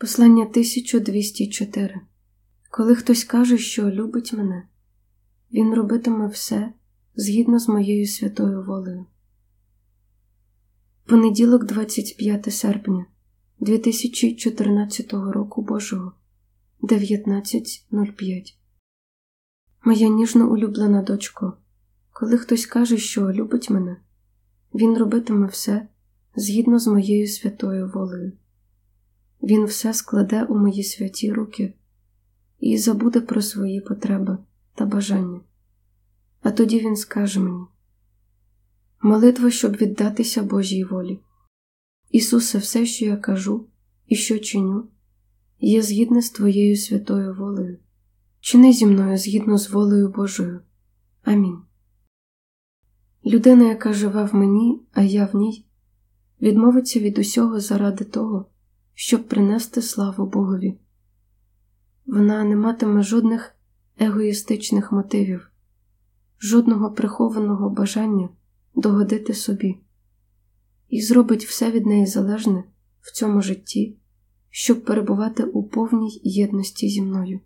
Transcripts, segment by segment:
Послання 1204. Коли хтось каже, що любить мене, він робитиме все згідно з моєю святою волею. Понеділок, 25 серпня 2014 року Божого, 19:05. Моя ніжно улюблена дочко, коли хтось каже, що любить мене, він робитиме все згідно з моєю святою волею. Він все складе у мої святі руки і забуде про свої потреби та бажання. А тоді він скаже мені: молитва, щоб віддатися Божій волі. Ісусе, все, що я кажу і що чиню, є згідне з Твоєю святою волею. Чини зі мною згідно з волею Божою. Амінь. Людина, яка живе в мені, а я в ній, відмовиться від усього заради того, щоб принести славу Богові. Вона не матиме жодних егоїстичних мотивів, жодного прихованого бажання догодити собі, і зробить все від неї залежне в цьому житті, щоб перебувати у повній єдності зі мною.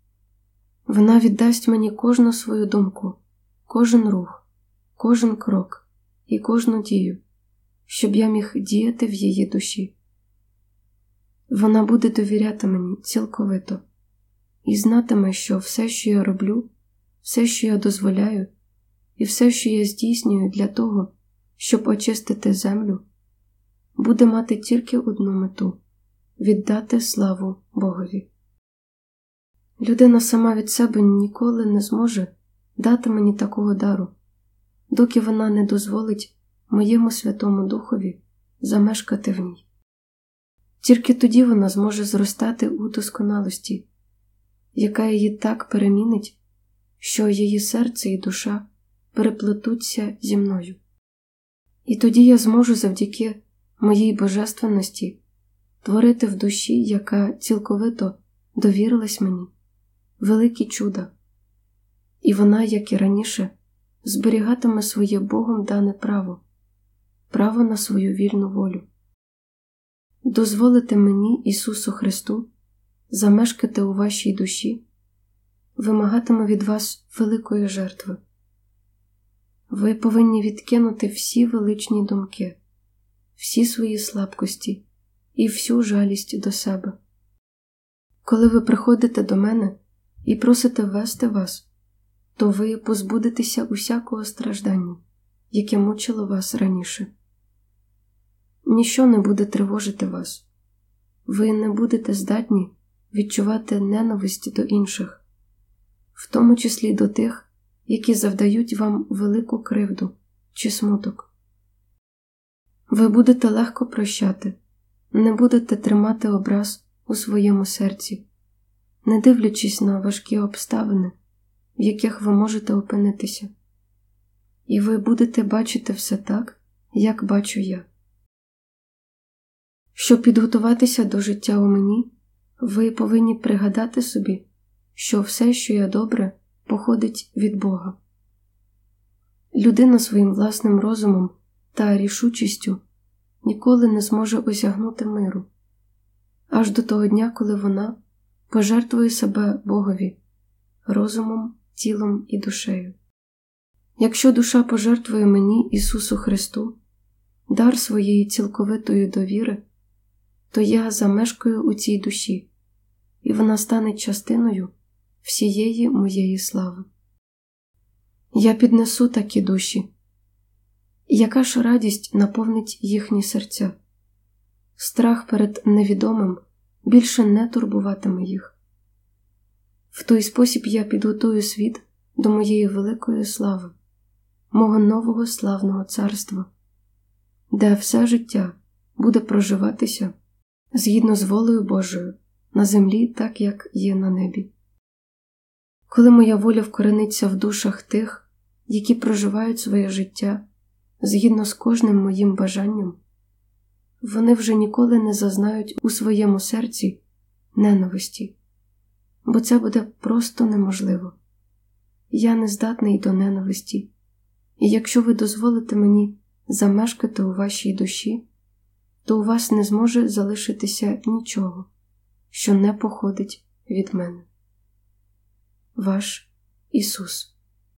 Вона віддасть мені кожну свою думку, кожен рух, кожен крок і кожну дію, щоб я міг діяти в її душі. Вона буде довіряти мені цілковито і знатиме, що все, що я роблю, все, що я дозволяю, і все, що я здійснюю для того, щоб очистити землю, буде мати тільки одну мету – віддати славу Богові. Людина сама від себе ніколи не зможе дати мені такого дару, доки вона не дозволить моєму Святому Духові замешкати в ній. Тільки тоді вона зможе зростати у досконалості, яка її так перемінить, що її серце і душа переплетуться зі мною. І тоді я зможу завдяки моїй божественності творити в душі, яка цілковито довірилась мені, великі чуда. І вона, як і раніше, зберігатиме своє Богом дане право на свою вільну волю. Дозволити мені, Ісусу Христу, замешкати у вашій душі вимагатиме від вас великої жертви. Ви повинні відкинути всі величні думки, всі свої слабкості і всю жалість до себе. Коли ви приходите до мене і просите вести вас, то ви позбудетеся усякого страждання, яке мучило вас раніше. Ніщо не буде тривожити вас. Ви не будете здатні відчувати ненависть до інших, в тому числі до тих, які завдають вам велику кривду чи смуток. Ви будете легко прощати, не будете тримати образ у своєму серці, не дивлячись на важкі обставини, в яких ви можете опинитися. І ви будете бачити все так, як бачу я. Щоб підготуватися до життя у мені, ви повинні пригадати собі, що все, що є добре, походить від Бога. Людина своїм власним розумом та рішучістю ніколи не зможе осягнути миру, аж до того дня, коли вона пожертвує себе Богові розумом, тілом і душею. Якщо душа пожертвує мені, Ісусу Христу, дар своєї цілковитої довіри, то я замешкаю у цій душі, і вона стане частиною всієї моєї слави. Я піднесу такі душі. Яка ж радість наповнить їхні серця? Страх перед невідомим більше не турбуватиме їх. В той спосіб я підготую світ до моєї великої слави, мого нового славного царства, де все життя буде проживатися згідно з волею Божою на землі, так як є на небі. Коли моя воля вкорениться в душах тих, які проживають своє життя згідно з кожним моїм бажанням, вони вже ніколи не зазнають у своєму серці ненависті, бо це буде просто неможливо. Я не здатний до ненависті, і якщо ви дозволите мені замешкати у вашій душі, то у вас не зможе залишитися нічого, що не походить від мене. Ваш Ісус.